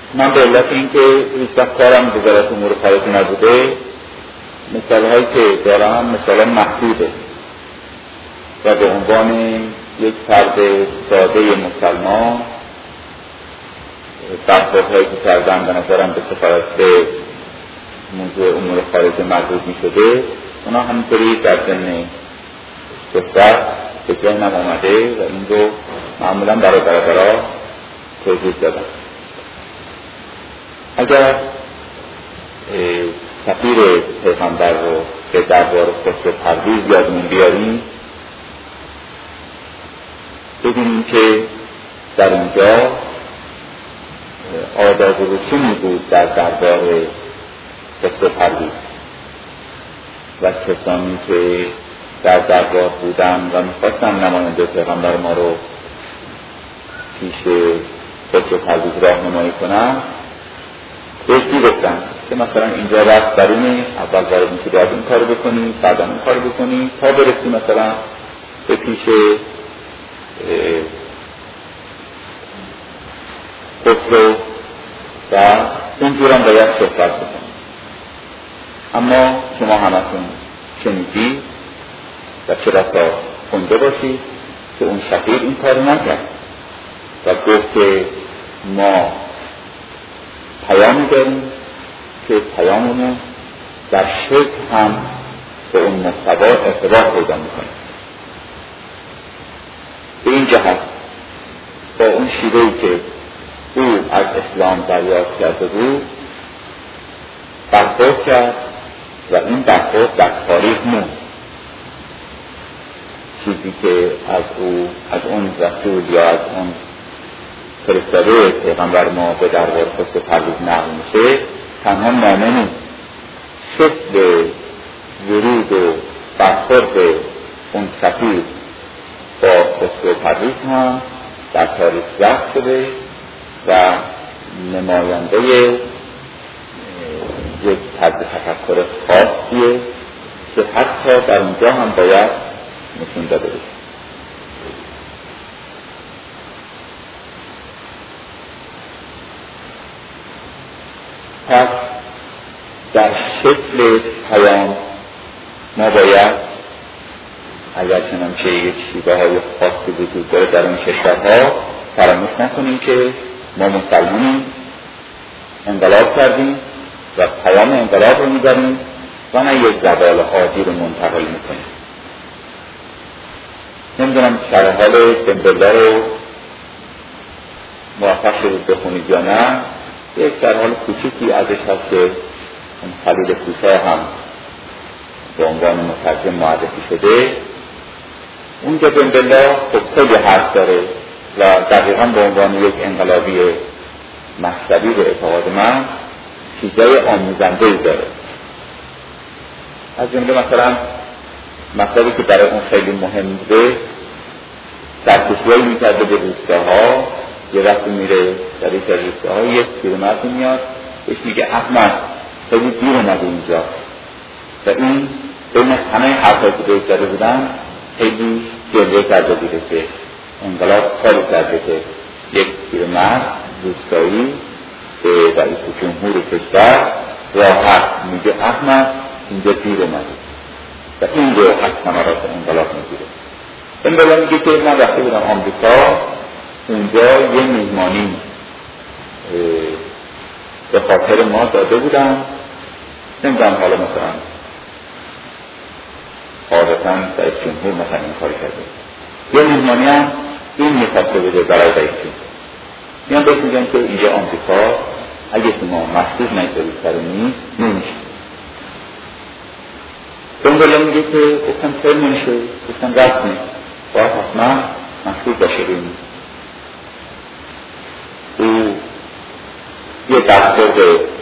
من به علت اینکه هیچ وقت کارم وزارت امور خارجه نبوده، مثالهایی که دارم مثالا محدوده و به عنوان یک فرد ساده مسلمان برخوردهایی که کردم به نظرم به سفارت به موضوع امور خارجه مربوط می شده، اونا همینطوری در ضمن صحبت به ذهنم آمده و این رو معمولا برای برادرها توضیح دادم. اگر سفیر پیغمبر رو به دربار خسرو پرویز یادمون بیاریم، ببینیم که در اونجا آداب و رسومی بود در دربار خسرو پرویز و کسانی که در دربار بودن و میخواستن نماینده پیغمبر ما رو پیش خسرو پرویز راهنمایی کنن، بهشتی گفتن که مثلا اینجا رفت برونه، اول وارد میشه باید این کارو بکنی، بعد این کارو بکنی تا برسی مثلا به پیش خسرو و اینجور هم باید صحبت بکنی. اما شما همتون شنیدی و چرا تا خونده باشید که اون سفیر این کارو نکرد و گفت که ما پیامی داریم که پیاممون در شرک هم به اون محتوا ارتباط پیدا میکنه. به این جهت با اون شیوهی که او از اسلام دریافت کرده بود برخورد کرد و این برخورد در تاریخ موند. چیزی که از اون رسول یا از اون فرستاده پیغمبر ما به دربار خسرو پرویز نقل میشه تنها نامه نیست، شکل ورود و برخورد اون سفیر با خسرو پرویز هم در تاریخ ثبت شده و نماینده یک طرز تفکر خاصیه که حتی در اونجا هم باید نشون داده بشه. پس در شکل پیام ما باید اگر چنانچه یک شیوه های خاصی وجود داره در این کشورها فراموش نکنیم که ما مسلمانیم، انقلاب کردیم و پیام انقلاب رو می‌بریم و نه یک زوال عادی رو منتقل میکنیم. نمیدونم شرح حال دمبله رو موفق شدید بخونید یا نه. یک شرح حال کوچیکی ازش هست که اون خلیل کوتاه هم به عنوان مترجم معرفی شده. اونجا دمبله خب خیلی حرف داره و دقیقا به عنوان یک انقلابی مذهبی به اعتقاد من چیزای آموزنده‌ای داره. از جمله مثلا مطلبی که برای اون خیلی مهم بوده، سرکشی‌هایی می‌کرده به روستاها. یه وقتی میره در یک از روستاها یک پیرمردی میاد بهش میگه احمد خیلی دیر اومده اینجا و این بین همه حرفایی که بهش زده بودن خیلی جلوه کرده بوده که انقلاب کاری کرده که یک پیرمرد روستایی به رئیس جمهور کشور راحت میگه احمد اینجا دیر اومده و این رو از ثمرات انقلاب میگیره. انقلاب میگه که من رفته بودم آمریکا، اونجا یه میزمانی به خاطر ما داده بودم، نمیدونم حالا مثلا عادتا رئیس جمهور مثلا این کار کرده، یه میزمانی هم این میخواسته بده برای رئیس جمهور. میان بهش میگن که اینجا آمریکا اگه شما محسوب نگذارید سر نیست نمیشه. دنبالا میگه که گفتم خیلی نمیشه، گفتم رفت نیست باید حتما محسوب باشه بینید. او یه برخورد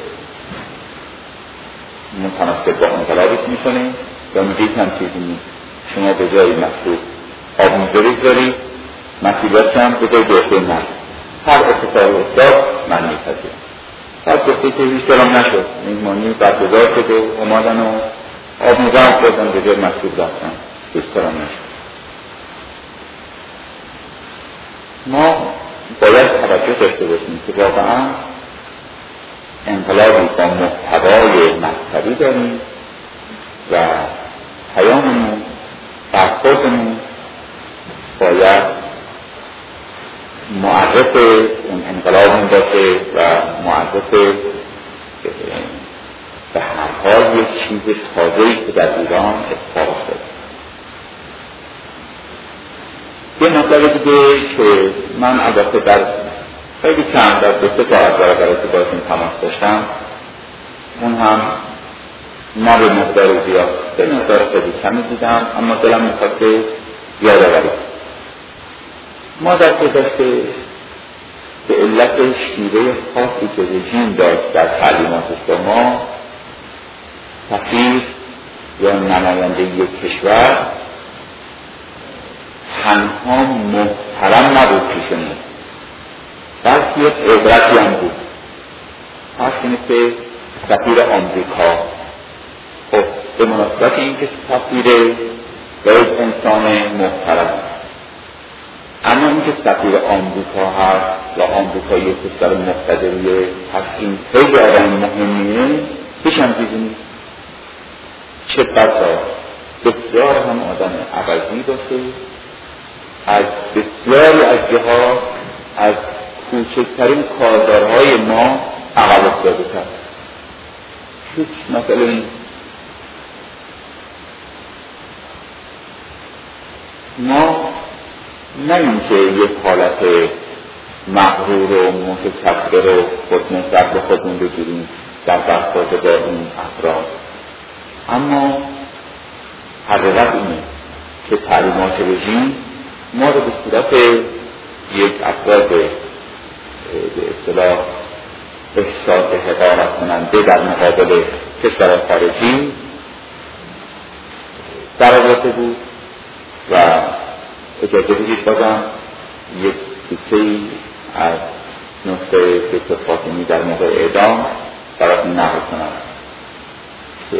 متناسب با انقلابش میکنه و میگه هم چیزی نیست، شما به جای محسوب آب میذارید دارید، مسئولیت هم به جای دوسته من هر اتفاق افتاد من میپذیرم. بعد گفته که هیچ دلم نشد، میهمانی برگزار شد و اومدن و آب میزن کردن به جای مسئول رفتن، هیچ دلم نشد. ما باید توجه داشته باشیم که واقعا انقلابی با محتوای مذهبی داریم و پیاممون، برخوردمون باید معرف اون انقلابمون باشه و معرف به هر حال یک چیز تازه‌ای که در ایران اتفاق افتاده. یه مطلب دیگه که من البته در خیلی کم در 2-3 تا از برای که باشون تماس داشتم، اون هم نه به مقدار زیاد، به مقدار خیلی کمی دیدم، اما دلم میخواد که یادآوری. ما در گذشته به علت شیوه خاصی که رژیم داشت در تعلیماتش به ما، سفیر یا نماینده یک کشور تنها محترم نبود پیشمون، بلکه یک عبرتی هم بود. پس اینه که سفیر آمریکا، خب به مناسبت این که سفیر یک انسان محترم، اما این که سفیر آمریکا هست و آمریکا یک کشور مقتدریه، پس این خیلی آدم مهمیه، هیچ هم چیزی نیست. چه بسا بسیار هم آدم عوضی باشه، از بسیاری از جهات از کوچکترین کارزارهای ما عقب افتاده کرد. هیچ مثلا ما نه اینکه یک حالت مغرور و متکبر و خودمنصرف به خودمون بگیریم در برخورد با این افراد، اما حقیقت اینه که تعلیمات رژیم ما رو به صورت یک افراد به اصطلاح احساس حقارت کننده در مقابل کشور خارجی در آورده بود و اجازه بدید بازم یک تیکه‌ای از نکته دکتر فاطمی در موقع اعدام براتون نقل کنم که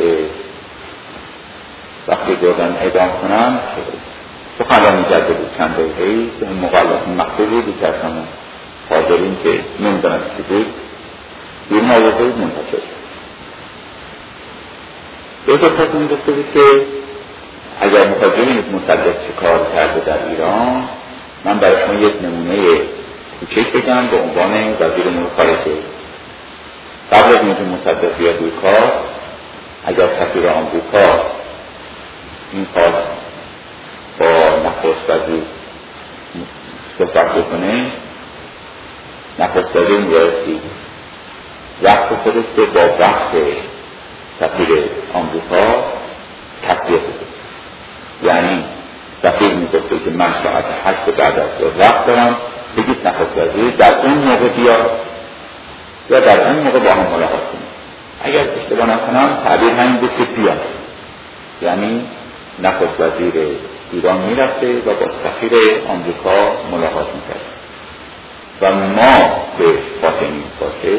وقتی بردن اعدام کنم سخنرانی کرده بود چند دقیقه‌ای که اون موقع مخصوصی بود که اصلا حاضرین که نمیدونم چی بود بیرون آورده بود منتشر شد. دکتر فاطمی گفته بود که اگر متوجه ببینید مصدق چه کار کرده در ایران، من برای شما یک نمونه کوچک بگم به عنوان وزیر امور خارجه. قبل از اینکه مصدق بیاد روی کار، اگر سفیر آمریکا این کار با نخست وزیر صحبت بکنه، نخست وزیر می‌بایستی وقت خودش رو با وقت سفیر آمریکا تطبیق بده. یعنی سفیر میگفته که من ساعت 8 بعد از ظهر وقت دارم، بگید نخست وزیر در اون موقع بیاد یا در اون موقع با هم ملاقات کنیم. اگر اشتباه نکنم تعبیر همین بود که بیاد، یعنی نخست وزیر ایران میرفته و با سفیر آمریکا ملاقات میکرد و ما به فاطمی باشه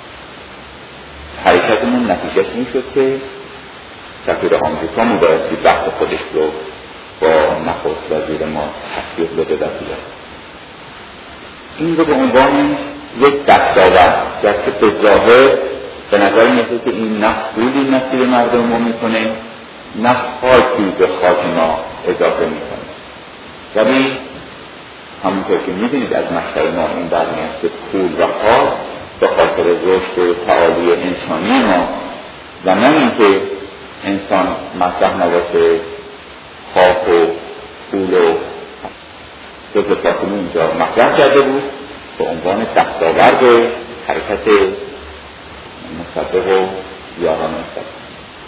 حرکتمون نتیجه میشد که سفیر آمریکا میبایستی وقت خودش رو با نخست وزیر ما تطبیق بده و بیاد. این رو به عنوان یک دستاورد که به ظاهر به نظر میاد که این نه پولی نصیب مردم ما میکنه، نه خاکی به خاک ما اضافه میکنه، ولی همونطور که میدونید از مشتر ما این برمیاد که پول و خاک به خاطر رشد و تعالی انسانی ما و نه اینکه انسان مطرح نباشه، خاک و پول و دکتر فاطمی اینجا مطرح کرده بود به عنوان دستاورد حرکت مصدق و یاران مصدق.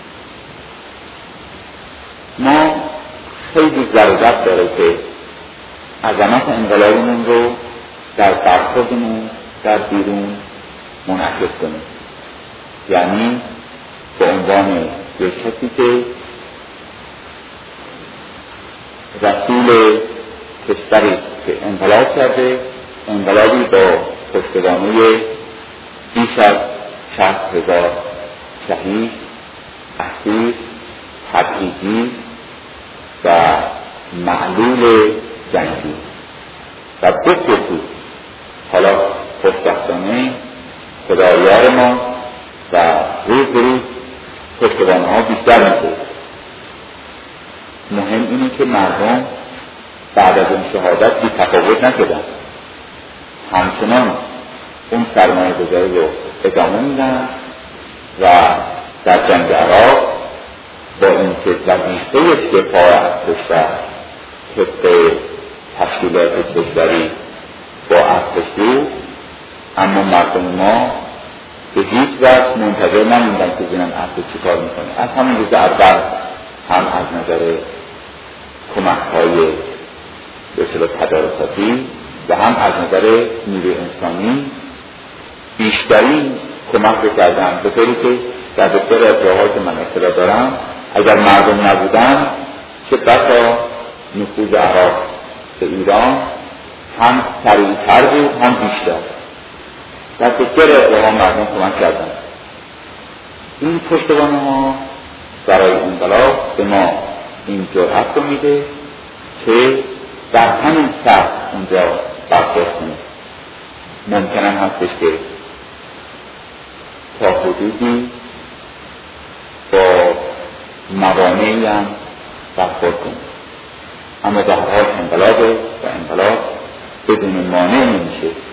ما خیلی ضرورت داره که عظمت انقلابمون رو در برخوردمون در بیرون منعکس کنیم، یعنی به عنوان یک کسی که رسول کشوری که انقلاب کرده، انقلابی با پشتوانه بیش از 60,000 شهید، اسیر، تبعیدی و معلول جنگی و بسیار حالا خوشبختانه خدایار ما و روز به روز پشتوانه‌ها بیشتر میشه. مهم اینه که مردم بعد از اون شهادت بی تفاوت نشدن، همچنان اون سرمایه گذاری رو ادامه میدن و در جنگ عراق با این که وظیفه دفاع از کشور طبق تشکیلات کشوری با ارتش بود، اما مردم ما به هیچ وقت منتظر نموندن که ببینن ارتش چی کار میکنه. از همون روز اول هم از نظر کمک‌های به اصطلاح تدارکاتی و هم از نظر نیروی انسانی بیشترین کمک رو کردن، به طوری که در بسیاری از جاهایی که من اطلاع دارم اگر مردم نبودن چه بسا نفوذ عراق به ایران هم سریع‌تر بود هم بیشتر. در بسیاری از مردم کمک کردن. این پشتوانه‌ها برای انقلاب به ما این جرأت رو میده که در همین سطح اونجا برخورد کنیم. ممکن هستش که تا حدودی با موانعی هم برخورد کنیم، اما در حال انقلاب و انقلاب بدون مانع نمیشه.